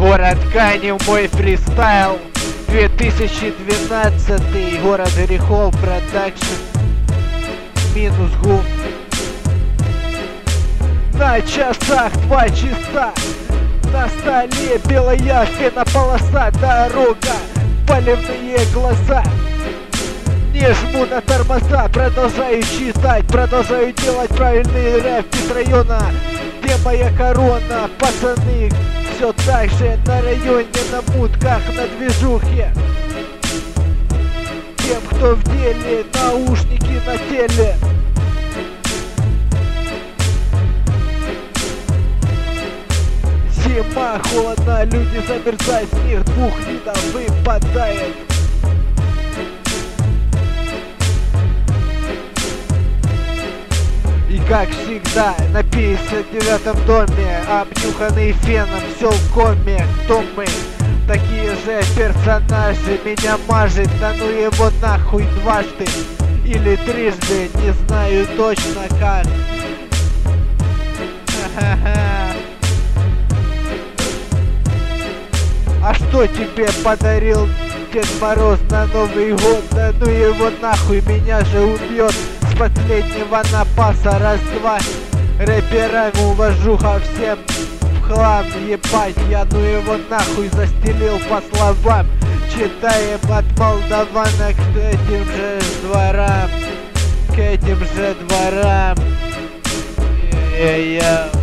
Город Канев, мой фристайл, 2012, город грехов, продакшн, минус гум. На часах 2 часа, на столе белая пенополоса, дорога, поливные глаза. Не жму на тормоза, продолжаю читать, продолжаю делать правильный рэп из района, где моя корона, пацаны. Все так же на районе, на мутках, на движухе. Тем, кто в деле, наушники на теле. Зима, холодно, люди замерзают, снег 2 видов выпадает. И как всегда, на 59-м доме, обнюханный феном, все в коме. Кто мы? Такие же персонажи, меня мажет, да ну его нахуй дважды или трижды, не знаю точно как. А что тебе подарил Дед Мороз на Новый год? Да ну его нахуй, меня же убьет. С последнего напаса раз-два, рэперам уважуха, всем в хлам, ебать. Я ну его нахуй застелил по словам. Читаем от молдаванок к этим же дворам, к этим же дворам.